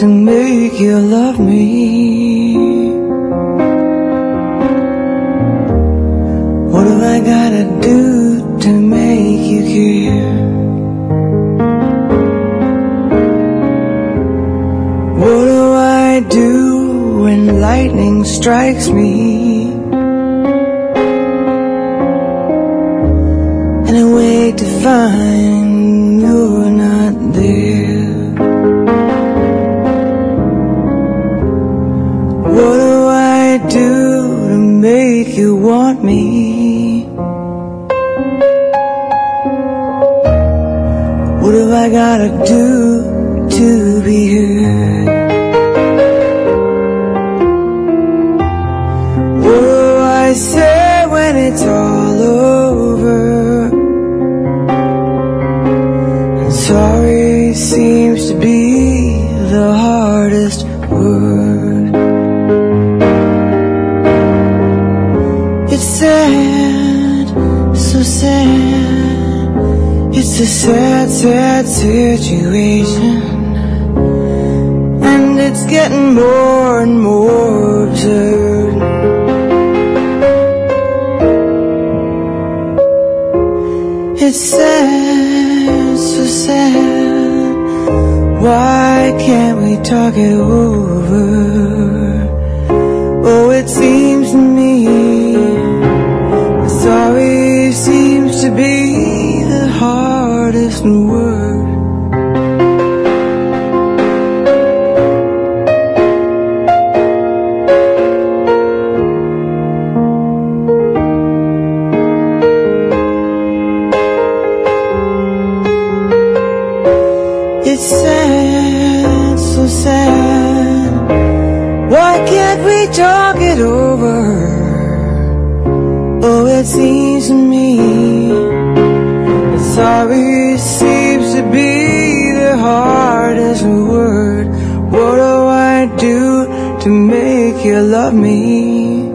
to make you love me? What have I gotta do to make you care? What do I do when lightning strikes me? And I wait to find you're not there. What do I do to make you want me? What have I gotta do to be heard? What do I say when it's all over? And sorry seems to be the hardest word. It's sad, so sad. It's a sad, sad situation, and it's getting more and more absurd. It's sad, so sad. Why can't we talk it over? Oh, it seems to me sorry seems to be the hardest word. It's sad, so sad. Why can't we talk it over? Oh, it seems to me that sorry seems to be the hardest word. What do I do to make you love me?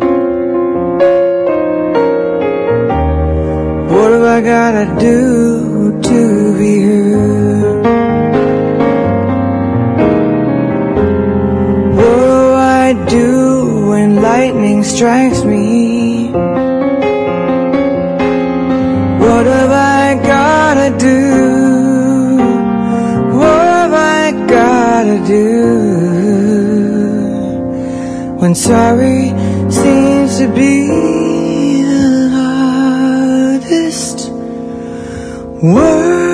What have I gotta do to be heard? What do I do when lightning strikes me? What have I gotta do? What have I gotta do? When sorry seems to be the hardest word.